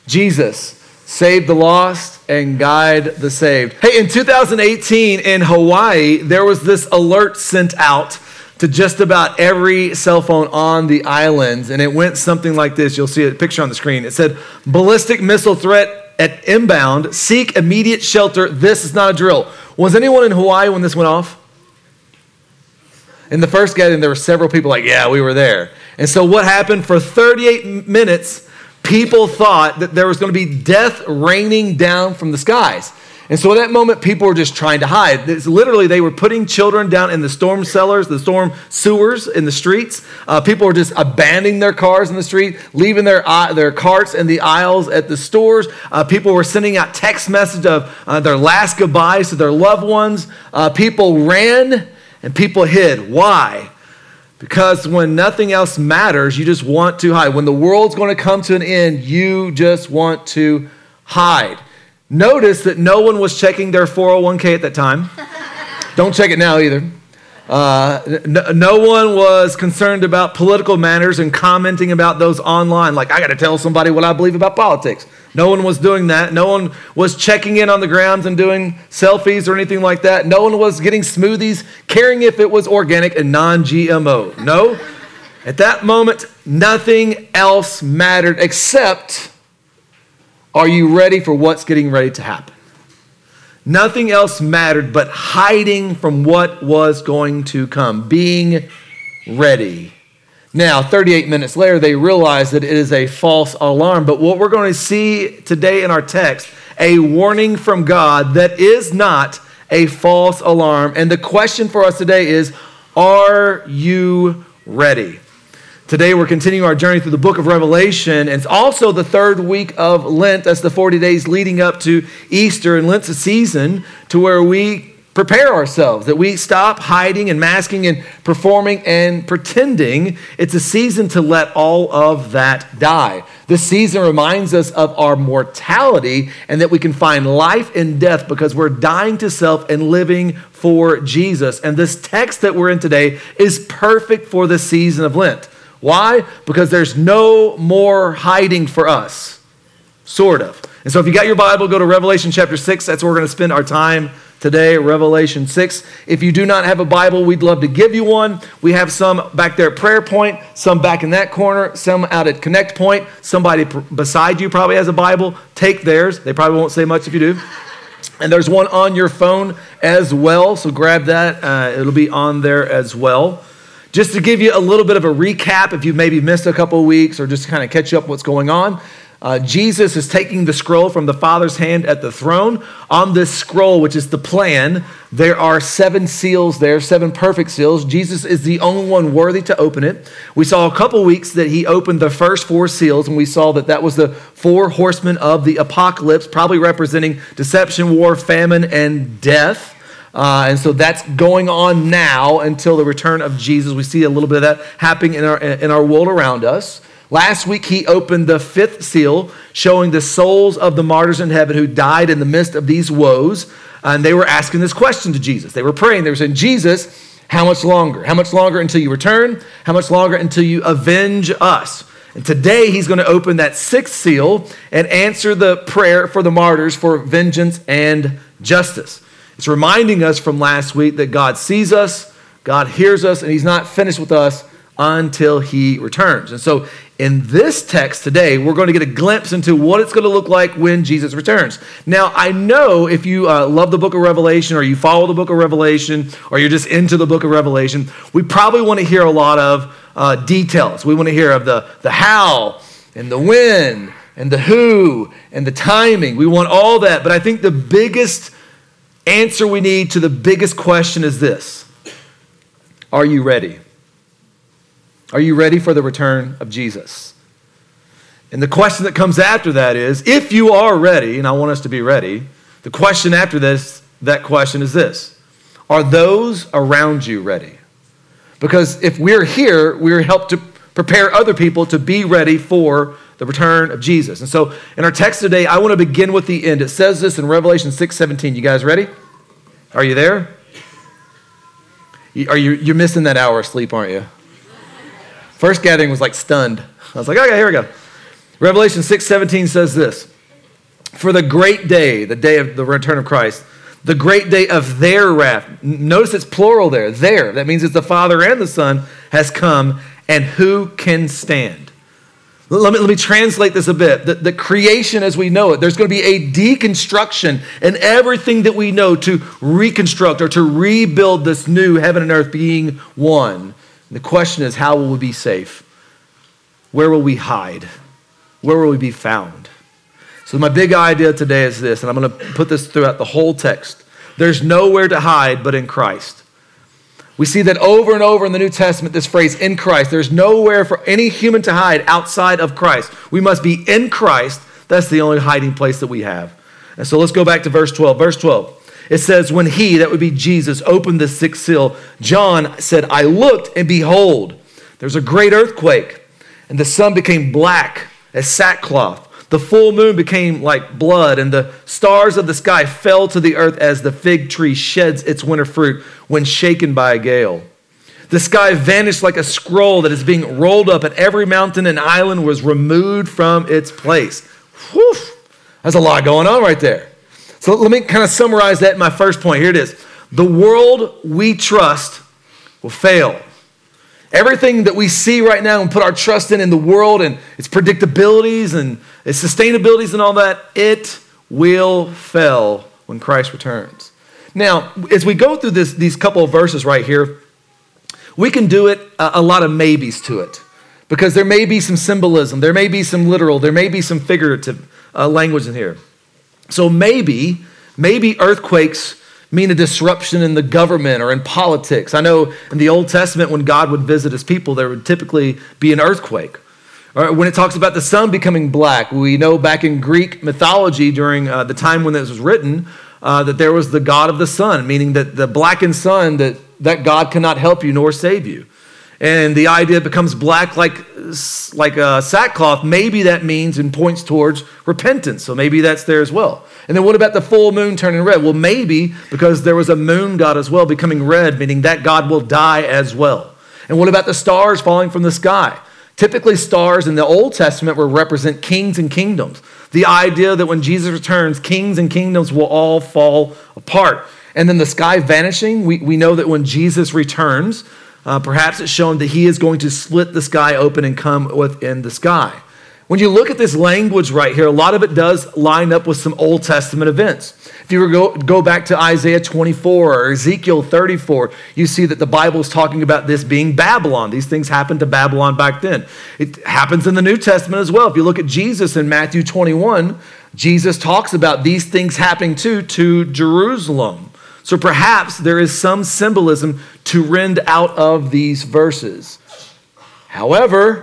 Jesus, save the lost and guide the saved. Hey, in 2018 in Hawaii, there was this alert sent out to just about every cell phone on the islands, and it went something like this. You'll see a picture on the screen. It said, ballistic missile threat at inbound, seek immediate shelter. This is not a drill. Was anyone in Hawaii when this went off? In the first gathering, there were several people like, yeah, we were there. And so what happened for 38 minutes, people thought that there was going to be death raining down from the skies. And so at that moment, people were just trying to hide. Literally, they were putting children down in the storm cellars, the storm sewers in the streets. People were just abandoning their cars in the street, leaving their carts in the aisles at the stores. People were sending out text messages of their last goodbyes to their loved ones. People ran and people hid. Why? Because when nothing else matters, you just want to hide. When the world's going to come to an end, you just want to hide. Notice that no one was checking their 401k at that time. Don't check it now either. No one was concerned about political matters and commenting about those online. Like, I got to tell somebody what I believe about politics. No one was doing that. No one was checking in on the grounds and doing selfies or anything like that. No one was getting smoothies, caring if it was organic and non-GMO. No. At that moment, nothing else mattered except, are you ready for what's getting ready to happen? Nothing else mattered but hiding from what was going to come, being ready. Now, 38 minutes later, they realize that it is a false alarm. But what we're going to see today in our text, a warning from God that is not a false alarm. And the question for us today is, are you ready? Today, we're continuing our journey through the book of Revelation, and it's also the third week of Lent. That's the 40 days leading up to Easter, and Lent's a season to where we prepare ourselves, that we stop hiding and masking and performing and pretending. It's a season to let all of that die. This season reminds us of our mortality and that we can find life in death because we're dying to self and living for Jesus. And this text that we're in today is perfect for the season of Lent. Why? Because there's no more hiding for us, sort of. And so if you got your Bible, go to Revelation chapter 6. That's where we're going to spend our time today, Revelation 6. If you do not have a Bible, we'd love to give you one. We have some back there at Prayer Point, some back in that corner, some out at Connect Point. Somebody beside you probably has a Bible. Take theirs. They probably won't say much if you do. And there's one on your phone as well, so grab that. It'll be on there as well. Just to give you a little bit of a recap, if you've maybe missed a couple of weeks or just to kind of catch up what's going on, Jesus is taking the scroll from the Father's hand at the throne. On this scroll, which is the plan, there are 7 seals there, 7 perfect seals. Jesus is the only one worthy to open it. We saw a couple weeks that he opened the first 4 seals, and we saw that that was the 4 horsemen of the apocalypse, probably representing deception, war, famine, and death. And so that's going on now until the return of Jesus. We see a little bit of that happening in our world around us. Last week, he opened the 5th seal, showing the souls of the martyrs in heaven who died in the midst of these woes. And they were asking this question to Jesus. They were praying. They were saying, Jesus, how much longer? How much longer until you return? How much longer until you avenge us? And today, he's going to open that 6th seal and answer the prayer for the martyrs for vengeance and justice. It's reminding us from last week that God sees us, God hears us, and he's not finished with us until he returns. And so in this text today, we're going to get a glimpse into what it's going to look like when Jesus returns. Now, I know if you love the book of Revelation or you follow the book of Revelation or you're just into the book of Revelation, we probably want to hear a lot of details. We want to hear of the how and the when and the who and the timing. We want all that. But I think the biggest answer we need to the biggest question is this: are you ready? Are you ready for the return of Jesus? And the question that comes after that is, if you are ready, and I want us to be ready, the question after that question is this: are those around you ready? Because if we're here, we're helped to prepare other people to be ready for the return of Jesus. And so in our text today, I want to begin with the end. It says this in Revelation 6:17. You guys ready? Are you there? You're missing that hour of sleep, aren't you? First gathering was like stunned. I was like, okay, here we go. Revelation 6:17 says this, for the great day, the day of the return of Christ, the great day of their wrath. Notice it's plural there, their. That means it's the Father and the Son has come, and who can stand? Let me translate this a bit. The creation as we know it, there's going to be a deconstruction in everything that we know to reconstruct or to rebuild this new heaven and earth being one. And the question is, how will we be safe? Where will we hide? Where will we be found? So my big idea today is this, and I'm going to put this throughout the whole text. There's nowhere to hide but in Christ. We see that over and over in the New Testament, this phrase, in Christ. There's nowhere for any human to hide outside of Christ. We must be in Christ. That's the only hiding place that we have. And so let's go back to verse 12. Verse 12, it says, when he, that would be Jesus, opened the sixth seal, John said, I looked and behold, there's a great earthquake, and the sun became black as sackcloth. The full moon became like blood, and the stars of the sky fell to the earth as the fig tree sheds its winter fruit when shaken by a gale. The sky vanished like a scroll that is being rolled up, and every mountain and island was removed from its place. Whew, that's a lot going on right there. So let me kind of summarize that in my first point. Here it is. The world we trust will fail. Everything that we see right now and put our trust in the world and its predictabilities and its sustainabilities and all that, it will fail when Christ returns. Now, as we go through these couple of verses right here, we can do it a lot of maybes to it because there may be some symbolism, there may be some literal, there may be some figurative language in here. So maybe earthquakes mean a disruption in the government or in politics. I know in the Old Testament, when God would visit his people, there would typically be an earthquake. Or when it talks about the sun becoming black, we know back in Greek mythology during the time when this was written, that there was the god of the sun, meaning that the blackened sun, that God cannot help you nor save you. And the idea becomes black like sackcloth. Maybe that means and points towards repentance. So maybe that's there as well. And then what about the full moon turning red? Well, maybe because there was a moon god as well becoming red, meaning that god will die as well. And what about the stars falling from the sky? Typically, stars in the Old Testament will represent kings and kingdoms. The idea that when Jesus returns, kings and kingdoms will all fall apart. And then the sky vanishing, we know that when Jesus returns, perhaps it's shown that he is going to split the sky open and come within the sky. When you look at this language right here, a lot of it does line up with some Old Testament events. If you were go back to Isaiah 24 or Ezekiel 34, you see that the Bible is talking about this being Babylon. These things happened to Babylon back then. It happens in the New Testament as well. If you look at Jesus in Matthew 21, Jesus talks about these things happening to Jerusalem. So perhaps there is some symbolism to rend out of these verses. However,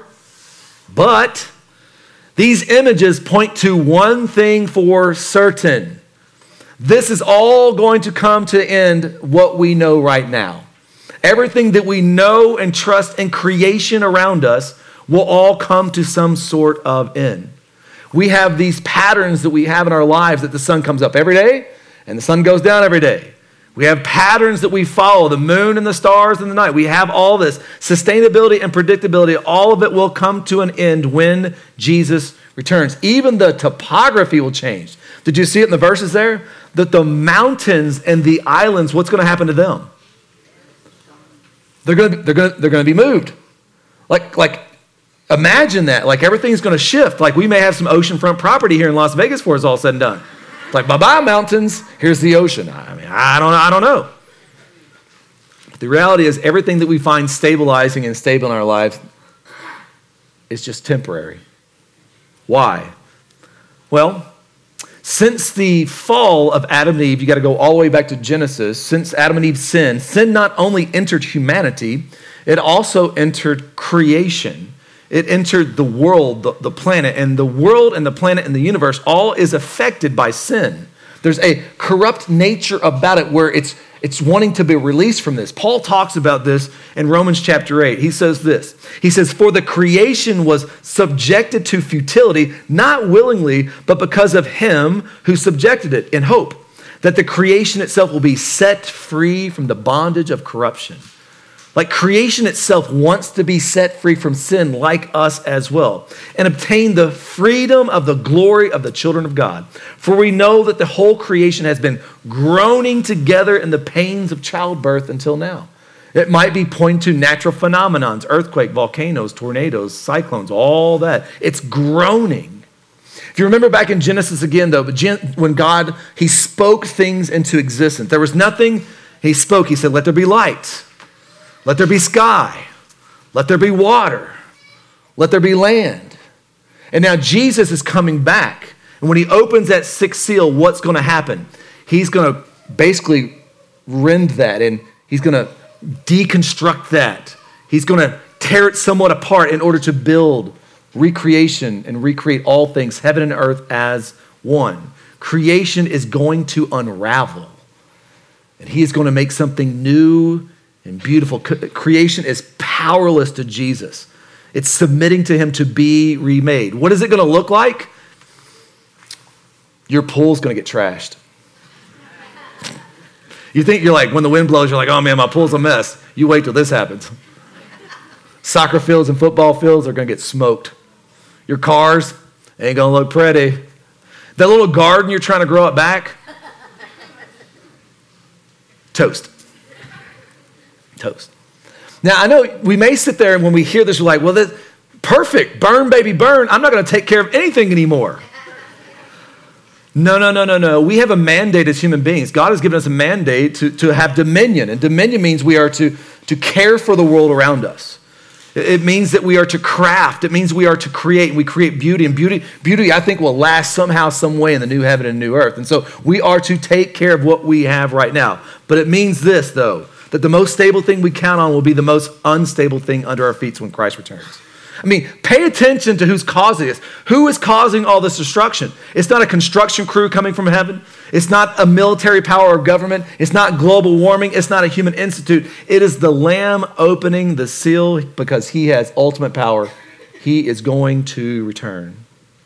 these images point to one thing for certain. This is all going to come to end what we know right now. Everything that we know and trust in creation around us will all come to some sort of end. We have these patterns that we have in our lives that the sun comes up every day and the sun goes down every day. We have patterns that we follow, the moon and the stars in the night. We have all this sustainability and predictability. All of it will come to an end when Jesus returns. Even the topography will change. Did you see it in the verses there? That the mountains and the islands, what's going to happen to them? They're going to be moved. Like imagine that. Like everything's going to shift. Like we may have some oceanfront property here in Las Vegas before it's all said and done. Like, bye-bye, mountains. Here's the ocean. I mean, I don't know. But the reality is everything that we find stabilizing and stable in our lives is just temporary. Why? Well, since the fall of Adam and Eve, you got to go all the way back to Genesis. Since Adam and Eve sinned, sin not only entered humanity, it also entered creation. It entered the world, the planet, and the world and the planet and the universe all is affected by sin. There's a corrupt nature about it where it's wanting to be released from this. Paul talks about this in Romans chapter 8. He says this. He says, for the creation was subjected to futility, not willingly, but because of him who subjected it, in hope that the creation itself will be set free from the bondage of corruption. Like creation itself wants to be set free from sin like us as well and obtain the freedom of the glory of the children of God. For we know that the whole creation has been groaning together in the pains of childbirth until now. It might be pointing to natural phenomenons, earthquake, volcanoes, tornadoes, cyclones, all that. It's groaning. If you remember back in Genesis again, though, when God, he spoke things into existence. There was nothing, he spoke, he said, let there be light. Let there be sky. Let there be water. Let there be land. And now Jesus is coming back. And when he opens that sixth seal, what's going to happen? He's going to basically rend that and he's going to deconstruct that. He's going to tear it somewhat apart in order to build recreation and recreate all things, heaven and earth as one. Creation is going to unravel. And he is going to make something new and beautiful. Creation is powerless to Jesus. It's submitting to him to be remade. What is it going to look like? Your pool's going to get trashed. You think you're like, when the wind blows, you're like, oh man, my pool's a mess. You wait till this happens. Soccer fields and football fields are going to get smoked. Your cars ain't going to look pretty. That little garden you're trying to grow it back, toast. Toast. Now, I know we may sit there and when we hear this, we're like, well, that's perfect. Burn, baby, burn. I'm not going to take care of anything anymore. No. We have a mandate as human beings. God has given us a mandate to have dominion. And dominion means we are to care for the world around us. It means that we are to craft. It means we are to create. We create beauty. And beauty, I think, will last somehow, some way in the new heaven and new earth. And so we are to take care of what we have right now. But it means this, though, that the most stable thing we count on will be the most unstable thing under our feet when Christ returns. I mean, pay attention to who's causing this. Who is causing all this destruction? It's not a construction crew coming from heaven. It's not a military power or government. It's not global warming. It's not a human institute. It is the Lamb opening the seal because he has ultimate power. He is going to return.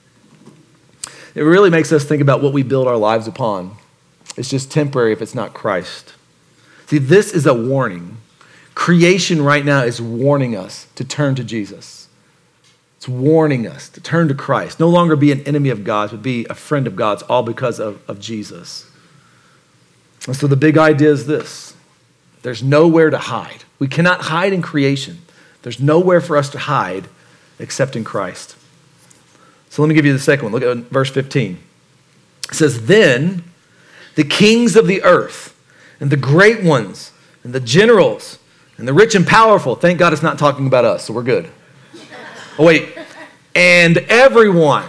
It really makes us think about what we build our lives upon. It's just temporary if it's not Christ. See, this is a warning. Creation right now is warning us to turn to Jesus. It's warning us to turn to Christ. No longer be an enemy of God's, but be a friend of God's, all because of Jesus. And so the big idea is this. There's nowhere to hide. We cannot hide in creation. There's nowhere for us to hide except in Christ. So let me give you the second one. Look at verse 15. It says, then the kings of the earth and the great ones and the generals and the rich and powerful. Thank God it's not talking about us, so we're good. Oh, wait. And everyone,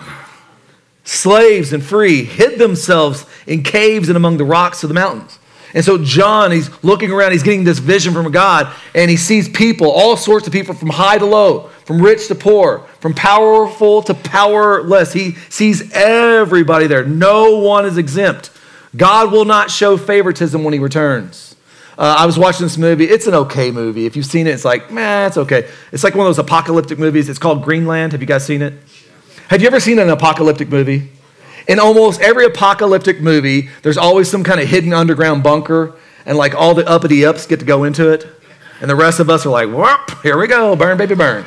slaves and free, hid themselves in caves and among the rocks of the mountains. And so John, he's looking around, he's getting this vision from God, and he sees people, all sorts of people from high to low, from rich to poor, from powerful to powerless. He sees everybody there. No one is exempt. God will not show favoritism when he returns. I was watching this movie. It's an okay movie. If you've seen it, it's like, man, it's okay. It's like one of those apocalyptic movies. It's called Greenland. Have you guys seen it? Have you ever seen an apocalyptic movie? In almost every apocalyptic movie, there's always some kind of hidden underground bunker, and like all the uppity-ups get to go into it, and the rest of us are like, whoop, here we go, burn, baby, burn.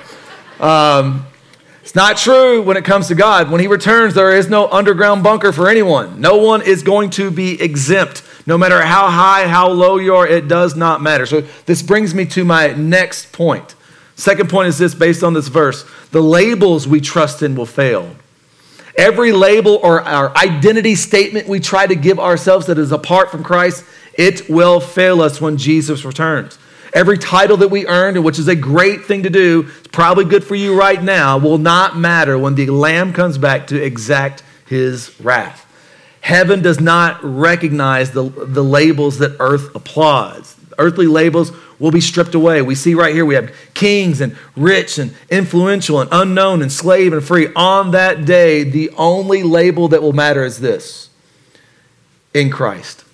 It's not true when it comes to God. When he returns, there is no underground bunker for anyone. No one is going to be exempt. No matter how high, how low you are, it does not matter. So this brings me to my next point. Second point is this, based on this verse. The labels we trust in will fail. Every label or our identity statement we try to give ourselves that is apart from Christ, it will fail us when Jesus returns. Every title that we earned, which is a great thing to do, it's probably good for you right now, will not matter when the Lamb comes back to exact his wrath. Heaven does not recognize the labels that earth applauds. Earthly labels will be stripped away. We see right here we have kings and rich and influential and unknown and slave and free. On that day, the only label that will matter is this: in Christ.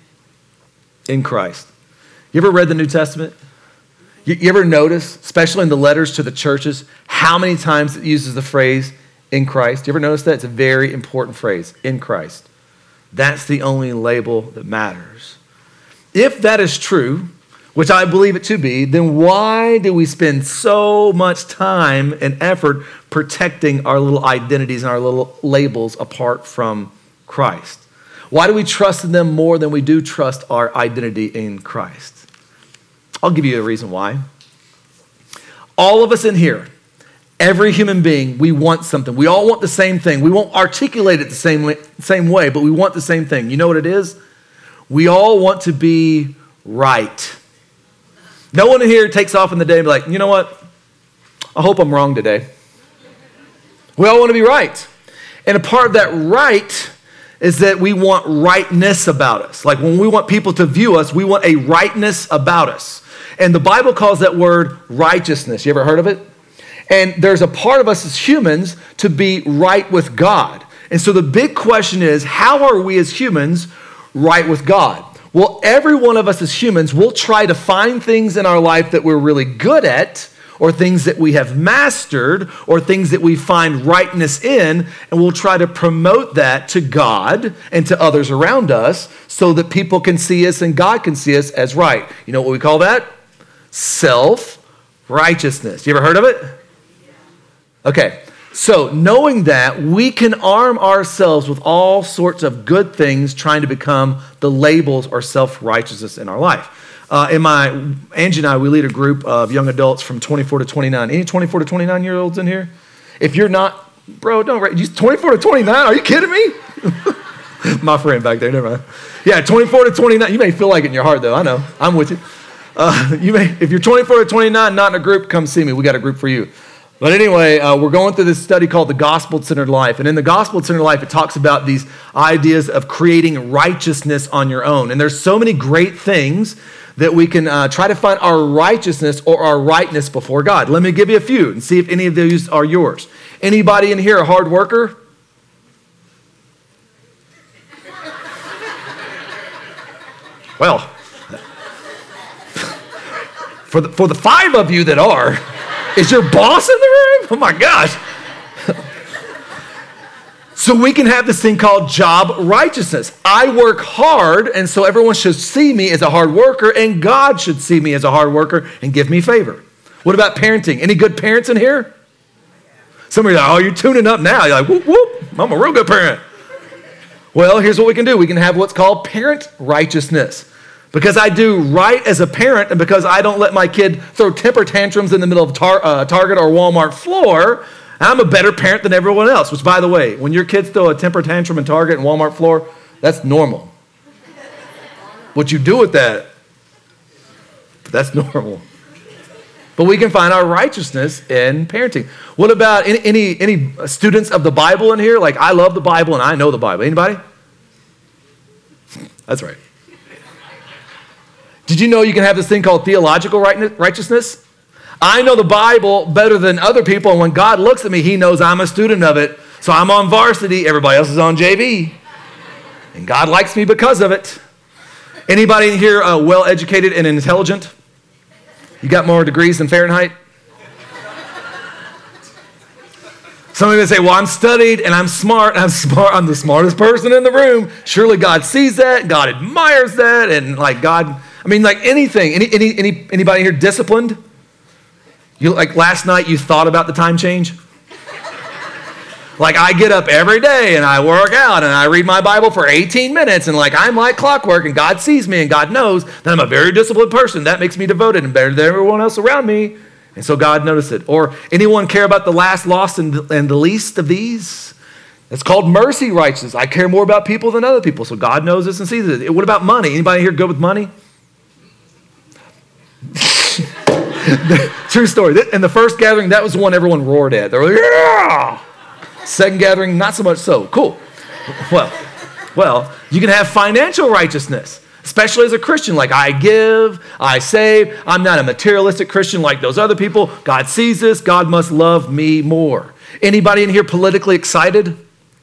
In Christ. You ever read the New Testament? You ever notice, especially in the letters to the churches, how many times it uses the phrase in Christ? You ever notice that? It's a very important phrase, in Christ. That's the only label that matters. If that is true, which I believe it to be, then why do we spend so much time and effort protecting our little identities and our little labels apart from Christ? Why do we trust in them more than we do trust our identity in Christ? I'll give you a reason why. All of us in here, every human being, we want something. We all want the same thing. We won't articulate it the same way, but we want the same thing. You know what it is? We all want to be right. No one in here takes off in the day and be like, you know what? I hope I'm wrong today. We all want to be right. And a part of that right is that we want rightness about us. Like when we want people to view us, we want a rightness about us. And the Bible calls that word righteousness. You ever heard of it? And there's a part of us as humans to be right with God. And so the big question is, how are we as humans right with God? Well, every one of us as humans will try to find things in our life that we're really good at, or things that we have mastered, or things that we find rightness in, and we'll try to promote that to God and to others around us so that people can see us and God can see us as right. You know what we call that? Self-righteousness. You ever heard of it? Okay. So knowing that, we can arm ourselves with all sorts of good things trying to become the labels or self-righteousness in our life. Angie and I, we lead a group of young adults from 24 to 29. Any 24 to 29-year-olds in here? If you're not, bro, don't write. 24 to 29? Are you kidding me? My friend back there, never mind. Yeah, 24 to 29. You may feel like it in your heart, though. I know. I'm with you. If you're 24 to 29, not in a group, come see me. We got a group for you. But anyway, we're going through this study called the Gospel-Centered Life. And in the Gospel-Centered Life, it talks about these ideas of creating righteousness on your own. And there's so many great things that we can try to find our righteousness or our rightness before God. Let me give you a few and see if any of these are yours. Anybody in here a hard worker? Well, for the five of you that are, is your boss in the room? Oh my gosh. So we can have this thing called job righteousness. I work hard, and so everyone should see me as a hard worker, and God should see me as a hard worker and give me favor. What about parenting? Any good parents in here? Some of you are like, oh, you're tuning up now. You're like, whoop, whoop, I'm a real good parent. Well, here's what we can do. We can have what's called parent righteousness. Because I do right as a parent, and because I don't let my kid throw temper tantrums in the middle of Target or Walmart floor, I'm a better parent than everyone else. Which, by the way, when your kids throw a temper tantrum in Target and Walmart floor, that's normal. What you do with that, that's normal. But we can find our righteousness in parenting. What about any students of the Bible in here? Like, I love the Bible and I know the Bible. Anybody? That's right. Did you know you can have this thing called theological righteousness? I know the Bible better than other people, and when God looks at me, he knows I'm a student of it. So I'm on varsity, everybody else is on JV. And God likes me because of it. Anybody in here well-educated and intelligent? You got more degrees than Fahrenheit? Some of you say, well, I'm studied and I'm smart. I'm the smartest person in the room. Surely God sees that. God admires that. And like God, I mean, like anything. Anybody here disciplined? You like last night you thought about the time change? Like I get up every day and I work out and I read my Bible for 18 minutes and like I'm like clockwork and God sees me and God knows that I'm a very disciplined person. That makes me devoted and better than everyone else around me. And so God noticed it. Or anyone care about the last, lost, and the least of these? It's called mercy righteousness. I care more about people than other people. So God knows this and sees it. What about money? Anybody here good with money? True story. In the first gathering, that was the one everyone roared at. They were like, yeah! Second gathering, not so much so. Cool. Well, you can have financial righteousness. Especially as a Christian, like I give, I save. I'm not a materialistic Christian like those other people. God sees this. God must love me more. Anybody in here politically excited?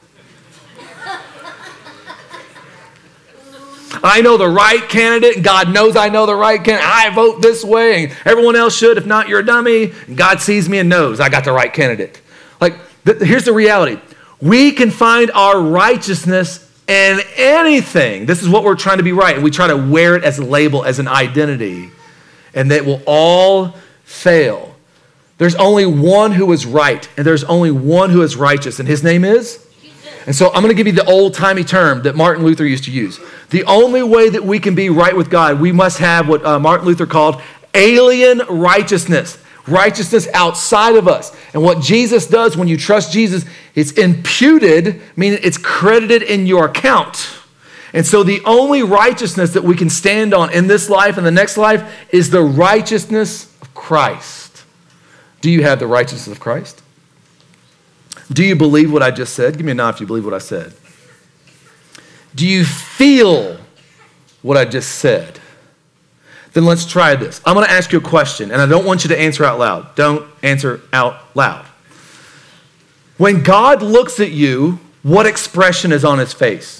I know the right candidate, and God knows I know the right candidate. I vote this way, and everyone else should. If not, you're a dummy. And God sees me and knows I got the right candidate. Like, here's the reality. We can find our righteousness in anything. This is what we're trying to be right. And we try to wear it as a label, as an identity. and they will all fail. There's only one who is right, and there's only one who is righteous, and his name is? And so I'm going to give you the old-timey term that Martin Luther used to use. The only way that we can be right with God, we must have what Martin Luther called alien righteousness. Righteousness outside of us. And what Jesus does when you trust Jesus, it's imputed, meaning it's credited in your account. And so the only righteousness that we can stand on in this life and the next life is the righteousness of Christ. Do you have the righteousness of Christ? Do you believe what I just said? Give me a nod if you believe what I said. Do you feel what I just said? Then let's try this. I'm going to ask you a question, and I don't want you to answer out loud. Don't answer out loud. When God looks at you, what expression is on his face?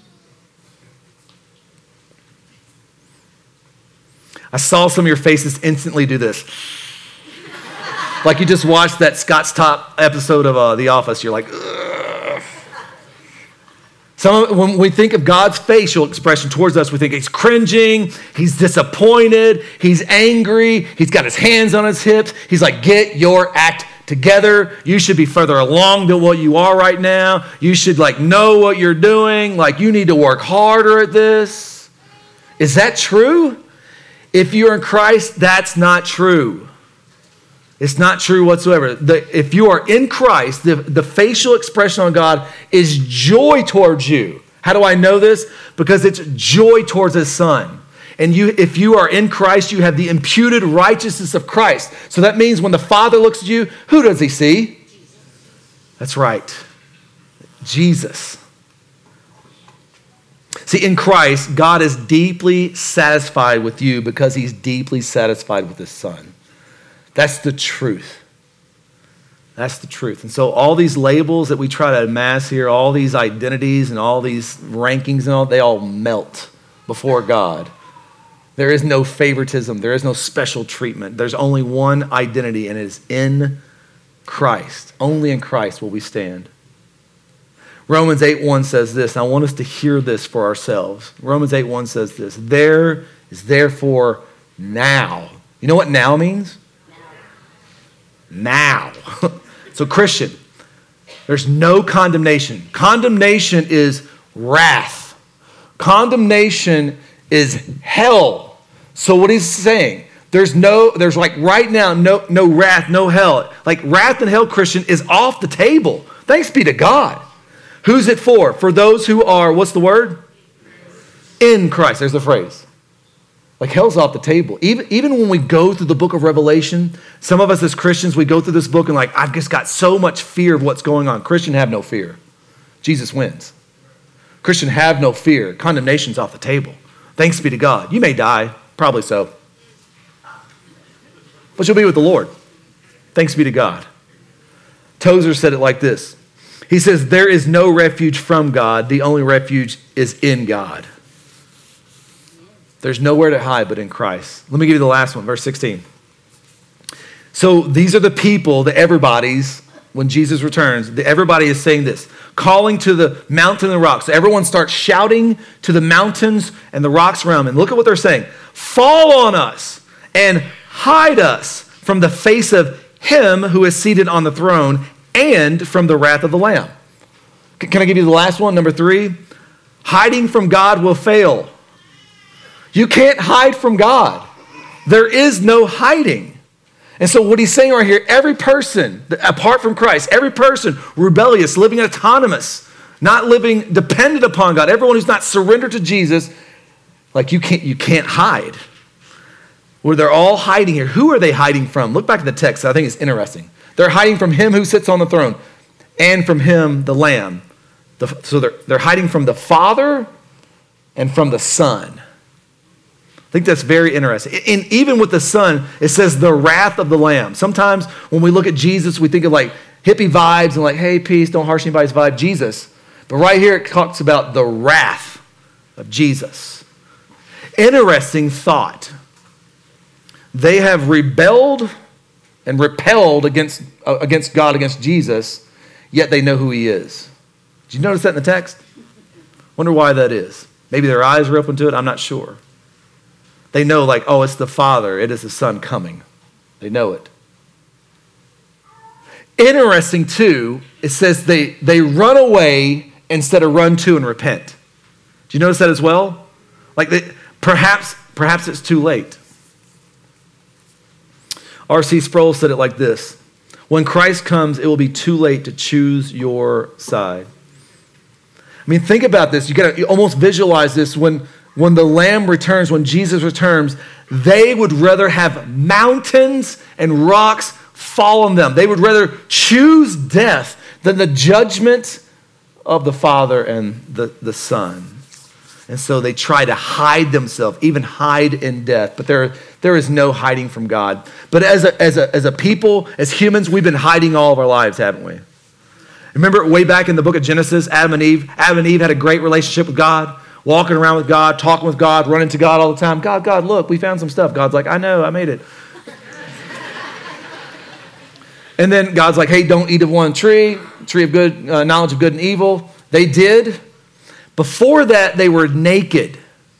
I saw some of your faces instantly do this. Like you just watched that Scott's Top episode of The Office. You're like, ugh. When we think of God's facial expression towards us, we think he's cringing, he's disappointed, he's angry, he's got his hands on his hips. He's like, get your act together. You should be further along than what you are right now. You should know what you're doing. You need to work harder at this. Is that true? If you're in Christ, that's not true. It's not true whatsoever. If you are in Christ, the facial expression on God is joy towards you. How do I know this? Because it's joy towards his son. And if you are in Christ, you have the imputed righteousness of Christ. So that means when the Father looks at you, who does he see? That's right. Jesus. See, in Christ, God is deeply satisfied with you because he's deeply satisfied with his son. That's the truth. That's the truth. And so all these labels that we try to amass here, all these identities and all these rankings and all, they all melt before God. There is no favoritism. There is no special treatment. There's only one identity, and it is in Christ. Only in Christ will we stand. Romans 8:1 says this, and I want us to hear this for ourselves. Romans 8:1 says this, there is therefore now. You know what now means? Now. So Christian, there's no condemnation. Condemnation is wrath. Condemnation is hell. So what he's saying, there's right now, no wrath, no hell. Wrath and hell, Christian, is off the table. Thanks be to God. Who's it for? For those who are, what's the word? In Christ. There's the phrase. Hell's off the table. Even when we go through the book of Revelation, some of us as Christians, we go through this book and I've just got so much fear of what's going on. Christian, have no fear. Jesus wins. Christian, have no fear. Condemnation's off the table. Thanks be to God. You may die, probably so. But you'll be with the Lord. Thanks be to God. Tozer said it like this. He says, there is no refuge from God. The only refuge is in God. There's nowhere to hide but in Christ. Let me give you the last one, verse 16. So these are the people, the everybody's, when Jesus returns, everybody is saying this, calling to the mountain and the rocks. So everyone starts shouting to the mountains and the rocks around them. And look at what they're saying. Fall on us and hide us from the face of him who is seated on the throne and from the wrath of the Lamb. Can I give you the last one, number 3? Hiding from God will fail. You can't hide from God. There is no hiding. And so what he's saying right here, every person, apart from Christ, every person rebellious, living autonomous, not living dependent upon God, everyone who's not surrendered to Jesus, you can't hide. Well, they're all hiding here. Who are they hiding from? Look back at the text. I think it's interesting. They're hiding from him who sits on the throne and from him, the Lamb. So they're hiding from the Father and from the Son. I think that's very interesting. And even with the Son, it says the wrath of the Lamb. Sometimes when we look at Jesus, we think of hippie vibes and hey, peace, don't harsh anybody's vibe, Jesus. But right here it talks about the wrath of Jesus. Interesting thought. They have rebelled and repelled against God, against Jesus, yet they know who he is. Did you notice that in the text? Wonder why that is. Maybe their eyes are open to it, I'm not sure. They know like, oh, it's the Father. It is the Son coming. They know it. Interesting too, it says they run away instead of run to and repent. Do you notice that as well? Like perhaps it's too late. R.C. Sproul said it like this: when Christ comes, it will be too late to choose your side. I mean, think about this. You almost visualize this. When the Lamb returns, when Jesus returns, they would rather have mountains and rocks fall on them. They would rather choose death than the judgment of the Father and the Son. And so they try to hide themselves, even hide in death. But there is no hiding from God. But as a people, as humans, we've been hiding all of our lives, haven't we? Remember way back in the book of Genesis, Adam and Eve? Adam and Eve had a great relationship with God, walking around with God, talking with God, running to God all the time. God, look, we found some stuff. God's like, I know, I made it. And then God's like, hey, don't eat of one tree of good, knowledge of good and evil. They did. Before that, they were naked,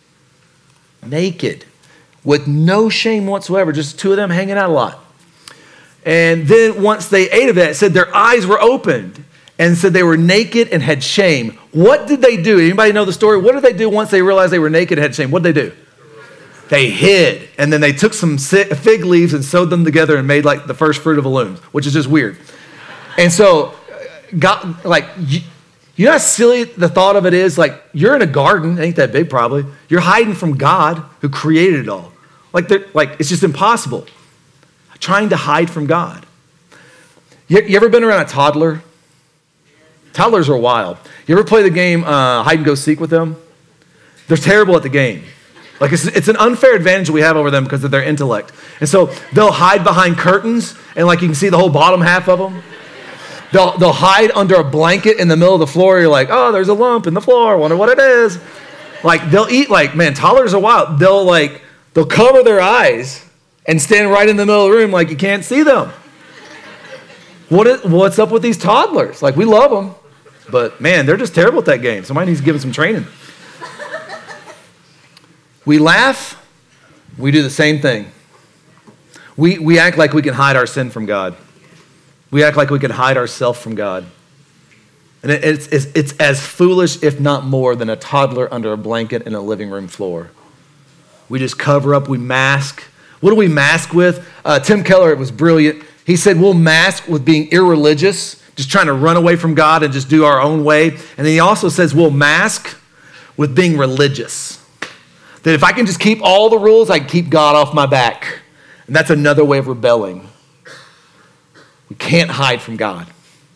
with no shame whatsoever, just two of them hanging out a lot. And then once they ate of that, it said their eyes were opened and said they were naked and had shame. What did they do? Anybody know the story? What did they do once they realized they were naked and had shame? What did they do? They hid, and then they took some fig leaves and sewed them together and made like the first fruit of the loom, which is just weird. And so, God, like, you know how silly the thought of it is? Like, you're in a garden, it ain't that big probably. You're hiding from God who created it all. Like it's just impossible. Trying to hide from God. You ever been around a toddler? Toddlers are wild. You ever play the game hide and go seek with them? They're terrible at the game. Like it's an unfair advantage we have over them because of their intellect. And so they'll hide behind curtains and like you can see the whole bottom half of them. They'll hide under a blanket in the middle of the floor. You're like, oh, there's a lump in the floor. Wonder what it is. Like they'll eat like, man, toddlers are wild. They'll cover their eyes and stand right in the middle of the room like you can't see them. What's up with these toddlers? Like we love them, but man, they're just terrible at that game. Somebody needs to give them some training. We laugh, we do the same thing. We act like we can hide our sin from God. We act like we can hide ourselves from God. And it's as foolish, if not more, than a toddler under a blanket in a living room floor. We just cover up, we mask. What do we mask with? Tim Keller, it was brilliant. He said we'll mask with being irreligious, just trying to run away from God and just do our own way. And then he also says we'll mask with being religious. That if I can just keep all the rules, I can keep God off my back. And that's another way of rebelling. We can't hide from God.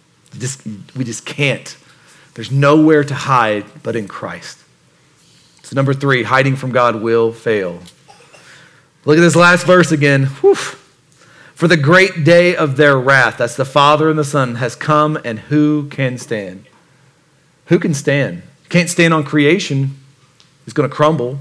We just can't. There's nowhere to hide but in Christ. So number 3, hiding from God will fail. Look at this last verse again. Whew. For the great day of their wrath, that's the Father and the Son, has come, and who can stand? Who can stand? You can't stand on creation. It's going to crumble.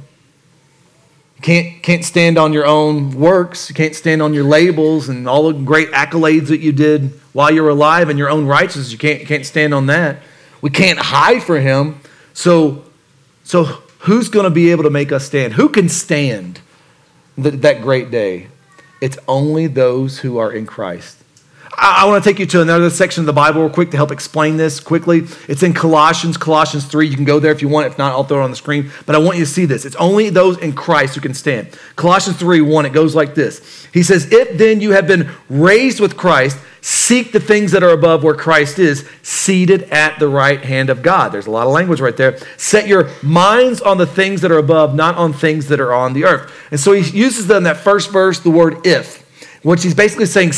You can't stand on your own works. You can't stand on your labels and all the great accolades that you did while you were alive and your own righteousness. You can't stand on that. We can't hide for him. So who's going to be able to make us stand? Who can stand that great day? It's only those who are in Christ. I want to take you to another section of the Bible real quick to help explain this quickly. It's in Colossians 3. You can go there if you want. If not, I'll throw it on the screen. But I want you to see this. It's only those in Christ who can stand. Colossians 3:1, it goes like this. He says, if then you have been raised with Christ, seek the things that are above where Christ is, seated at the right hand of God. There's a lot of language right there. Set your minds on the things that are above, not on things that are on the earth. And so he uses in that first verse the word if, which he's basically saying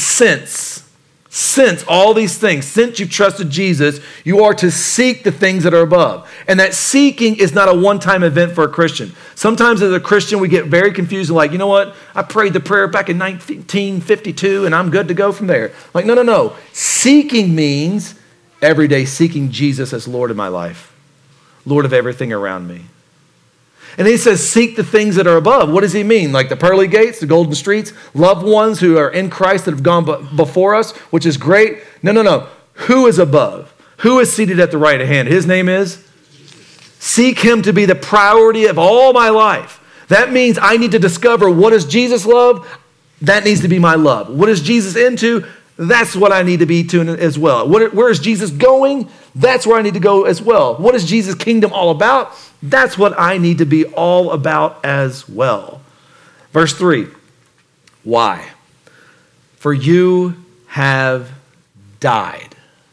since all these things, since you've trusted Jesus, you are to seek the things that are above. And that seeking is not a one-time event for a Christian. Sometimes as a Christian, we get very confused and like, you know what? I prayed the prayer back in 1952 and I'm good to go from there. Like, no. Seeking means every day seeking Jesus as Lord of my life, Lord of everything around me. And he says, seek the things that are above. What does he mean? Like the pearly gates, the golden streets, loved ones who are in Christ that have gone before us, which is great. No. Who is above? Who is seated at the right hand? His name is? Seek him to be the priority of all my life. That means I need to discover, what does Jesus love? That needs to be my love. What is Jesus into? That's what I need to be to as well. Where is Jesus going? That's where I need to go as well. What is Jesus' kingdom all about? That's what I need to be all about as well. Verse 3, why? For you have died.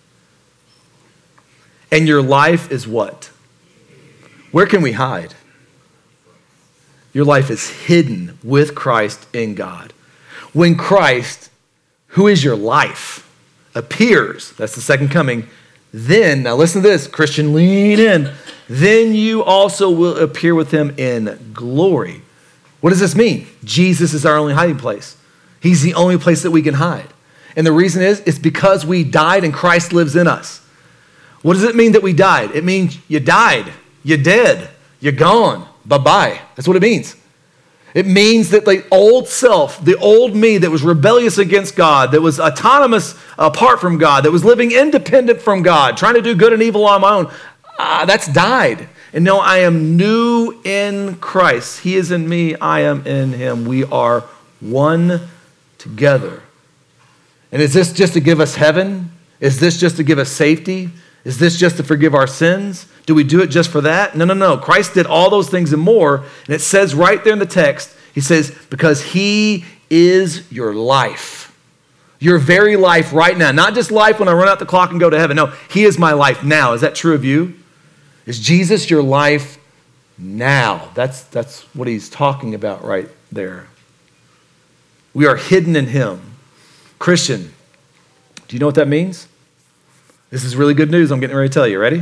And your life is what? Where can we hide? Your life is hidden with Christ in God. When Christ, who is your life, appears, that's the second coming, then, now listen to this, Christian, lean in, then you also will appear with him in glory. What does this mean? Jesus is our only hiding place. He's the only place that we can hide. And the reason is, it's because we died and Christ lives in us. What does it mean that we died? It means you died, you're dead, you're gone, bye-bye. That's what it means. It means that the old self, the old me that was rebellious against God, that was autonomous apart from God, that was living independent from God, trying to do good and evil on my own, that's died. And no, I am new in Christ. He is in me, I am in him. We are one together. And is this just to give us heaven? Is this just to give us safety? Is this just to forgive our sins? Do we do it just for that? No. Christ did all those things and more. And it says right there in the text, he says, because he is your life. Your very life right now. Not just life when I run out the clock and go to heaven. No, he is my life now. Is that true of you? Is Jesus your life now? That's what he's talking about right there. We are hidden in him. Christian, do you know what that means? This is really good news I'm getting ready to tell you. Ready?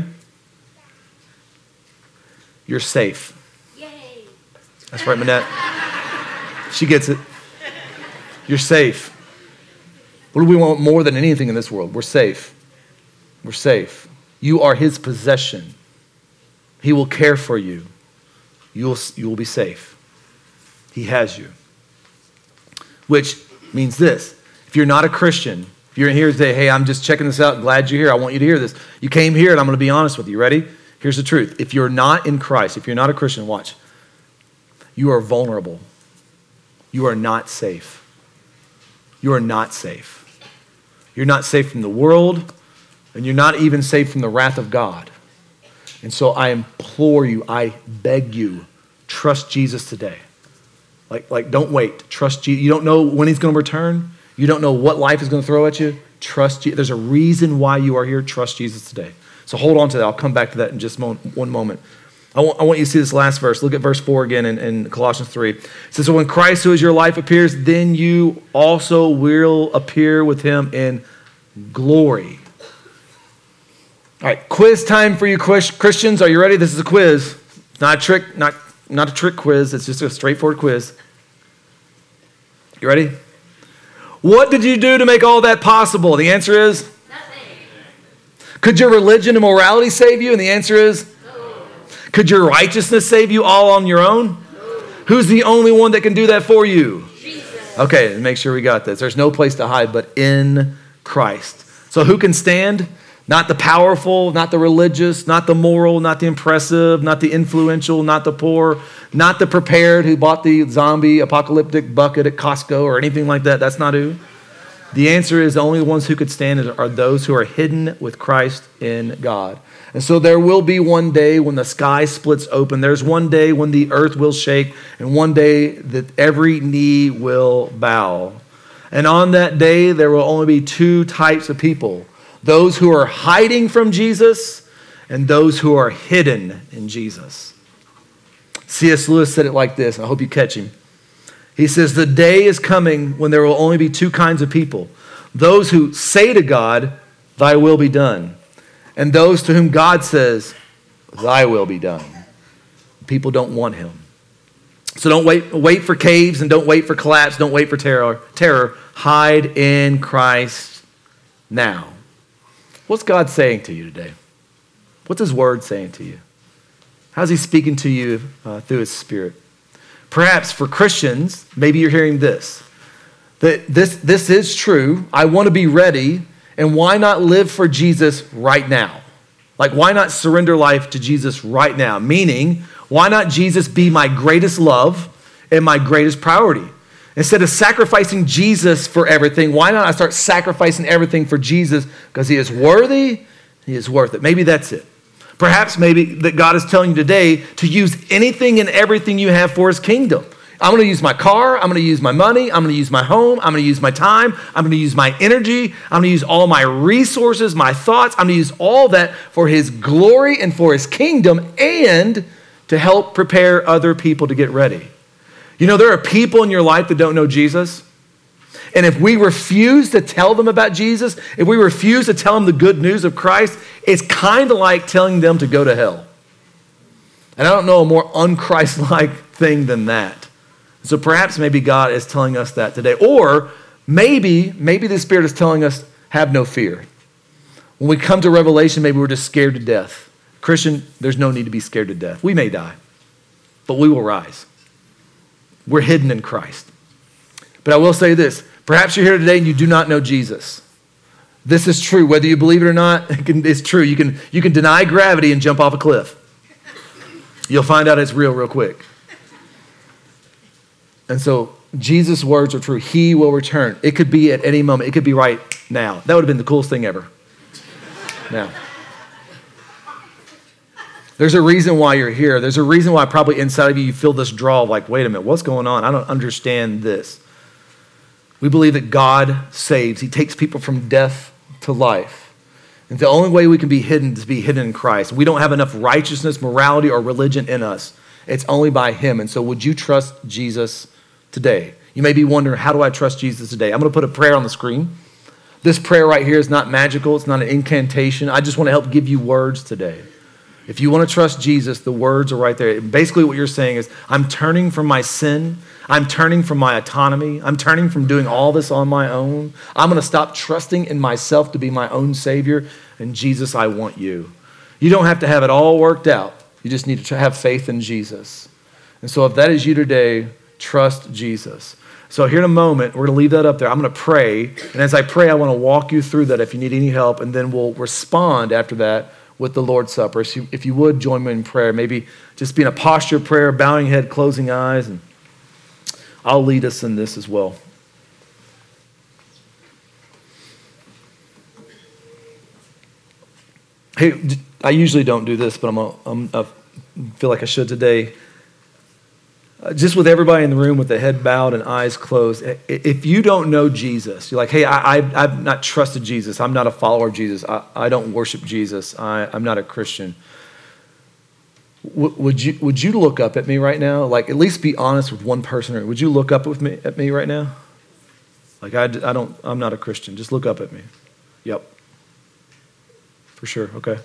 You're safe. Yay. That's right, Manette. She gets it. You're safe. What do we want more than anything in this world? We're safe. We're safe. You are his possession. He will care for you. You will be safe. He has you. Which means this. If you're not a Christian, if you're in here today, hey, I'm just checking this out, glad you're here, I want you to hear this. You came here and I'm going to be honest with you. Ready? Here's the truth. If you're not in Christ, if you're not a Christian, watch. You are vulnerable. You are not safe. You are not safe. You're not safe from the world, and you're not even safe from the wrath of God. And so I implore you, I beg you, trust Jesus today. Like don't wait. Trust Jesus. You don't know when he's going to return. You don't know what life is going to throw at you. Trust Jesus. There's a reason why you are here. Trust Jesus today. So hold on to that. I'll come back to that in just one moment. I want you to see this last verse. Look at verse 4 again in Colossians 3. It says, so when Christ, who is your life, appears, then you also will appear with him in glory. All right, quiz time for you Christians. Are you ready? This is a quiz. It's not a trick, not a trick quiz. It's just a straightforward quiz. You ready? What did you do to make all that possible? The answer is? Nothing. Could your religion and morality save you? And the answer is? No. Could your righteousness save you all on your own? No. Who's the only one that can do that for you? Jesus. Okay, make sure we got this. There's no place to hide but in Christ. So who can stand? Not the powerful, not the religious, not the moral, not the impressive, not the influential, not the poor, not the prepared who bought the zombie apocalyptic bucket at Costco or anything like that. That's not who. The answer is the only ones who could stand are those who are hidden with Christ in God. And so there will be one day when the sky splits open. There's one day when the earth will shake, and one day that every knee will bow. And on that day, there will only be two types of people. Those who are hiding from Jesus and those who are hidden in Jesus. C.S. Lewis said it like this. I hope you catch him. He says, the day is coming when there will only be two kinds of people. Those who say to God, thy will be done. And those to whom God says, thy will be done. People don't want him. So don't wait for caves and don't wait for collapse. Don't wait for terror. Hide in Christ now. What's God saying to you today? What's his word saying to you? How's he speaking to you through his Spirit? Perhaps for Christians, maybe you're hearing this. That this is true. I want to be ready. And why not live for Jesus right now? Like, why not surrender life to Jesus right now? Meaning, Why not Jesus be my greatest love and my greatest priority? Instead of sacrificing Jesus for everything, why not I start sacrificing everything for Jesus because he is worthy, he is worth it. Maybe that's it. Perhaps maybe that God is telling you today to use anything and everything you have for his kingdom. I'm going to use my car. I'm going to use my money. I'm going to use my home. I'm going to use my time. I'm going to use my energy. I'm going to use all my resources, my thoughts. I'm going to use all that for his glory and for his kingdom and to help prepare other people to get ready. You know, there are people in your life that don't know Jesus. And if we refuse to tell them about Jesus, if we refuse to tell them the good news of Christ, it's kind of like telling them to go to hell. And I don't know a more un-Christ-like thing than that. So perhaps maybe God is telling us that today. Or maybe the Spirit is telling us, have no fear. When we come to Revelation, maybe we're just scared to death. Christian, there's no need to be scared to death. We may die, but we will rise. We're hidden in Christ. But I will say this. Perhaps you're here today and you do not know Jesus. This is true. Whether you believe it or not, it's true. You can deny gravity and jump off a cliff. You'll find out it's real quick. And so Jesus' words are true. He will return. It could be at any moment. It could be right now. That would have been the coolest thing ever. Now, there's a reason why you're here. There's a reason why probably inside of you feel this draw of like, wait a minute, what's going on? I don't understand this. We believe that God saves. He takes people from death to life. And the only way we can be hidden is to be hidden in Christ. We don't have enough righteousness, morality, or religion in us. It's only by him. And so would you trust Jesus today? You may be wondering, how do I trust Jesus today? I'm going to put a prayer on the screen. This prayer right here is not magical. It's not an incantation. I just want to help give you words today. If you want to trust Jesus, the words are right there. Basically what you're saying is, I'm turning from my sin. I'm turning from my autonomy. I'm turning from doing all this on my own. I'm going to stop trusting in myself to be my own Savior. And Jesus, I want you. You don't have to have it all worked out. You just need to have faith in Jesus. And so if that is you today, trust Jesus. So here in a moment, we're going to leave that up there. I'm going to pray. And as I pray, I want to walk you through that if you need any help. And then we'll respond after that with the Lord's Supper. So if you would join me in prayer, maybe just be in a posture of prayer, bowing head, closing eyes, and I'll lead us in this as well. Hey, I usually don't do this, but I feel like I should today. Just with everybody in the room with the head bowed and eyes closed, if you don't know Jesus, you're like, hey, I've not trusted Jesus. I'm not a follower of Jesus. I don't worship Jesus. I'm not a Christian. Would you look up at me right now? Like, at least be honest with one person. Would you look up at me right now? Like, I'm not a Christian. Just look up at me. Yep. For sure. Okay.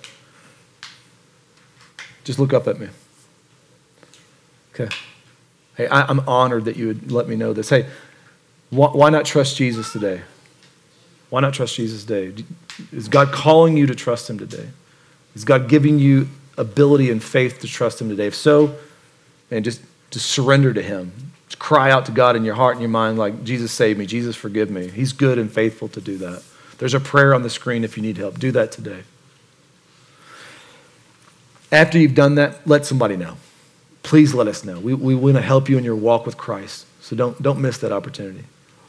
Just look up at me. Okay. Hey, I'm honored that you would let me know this. Hey, why not trust Jesus today? Why not trust Jesus today? Is God calling you to trust him today? Is God giving you ability and faith to trust him today? If so, man, just surrender to him. Just cry out to God in your heart and your mind like, Jesus, save me. Jesus, forgive me. He's good and faithful to do that. There's a prayer on the screen if you need help. Do that today. After you've done that, let somebody know. Please let us know. We want to help you in your walk with Christ. So don't miss that opportunity.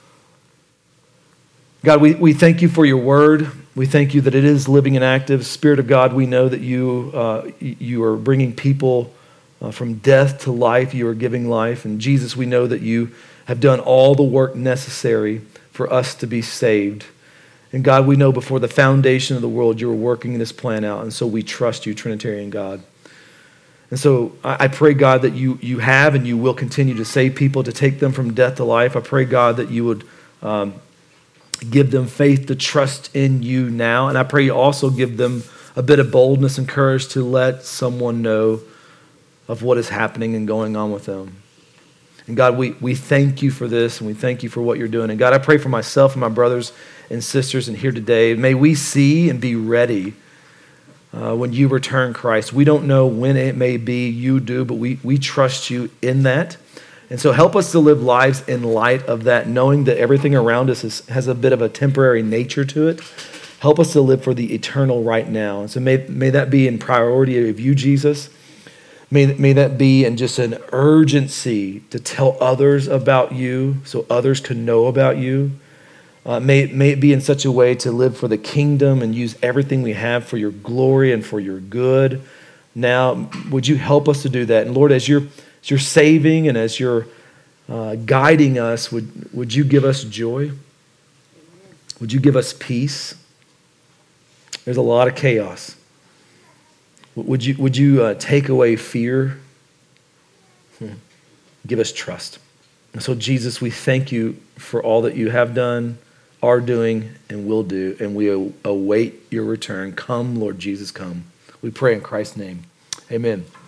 God, we thank you for your word. We thank you that it is living and active. Spirit of God, we know that you are bringing people from death to life. You are giving life. And Jesus, we know that you have done all the work necessary for us to be saved. And God, we know before the foundation of the world, you were working this plan out. And so we trust you, Trinitarian God. And so I pray, God, that you have and you will continue to save people, to take them from death to life. I pray, God, that you would give them faith to trust in you now. And I pray you also give them a bit of boldness and courage to let someone know of what is happening and going on with them. And God, we thank you for this, and we thank you for what you're doing. And God, I pray for myself and my brothers and sisters in here today. May we see and be ready when you return, Christ. We don't know when it may be. You do, but we trust you in that. And so help us to live lives in light of that, knowing that everything around us has a bit of a temporary nature to it. Help us to live for the eternal right now. And so may that be in priority of you, Jesus. May that be in just an urgency to tell others about you so others can know about you. May it be in such a way to live for the kingdom and use everything we have for your glory and for your good. Now, would you help us to do that? And Lord, as you're saving and as you're guiding us, would you give us joy? Would you give us peace? There's a lot of chaos. Would you take away fear? Give us trust. And so, Jesus, we thank you for all that you have done, are doing, and will do, and we await your return. Come, Lord Jesus, come. We pray in Christ's name. Amen.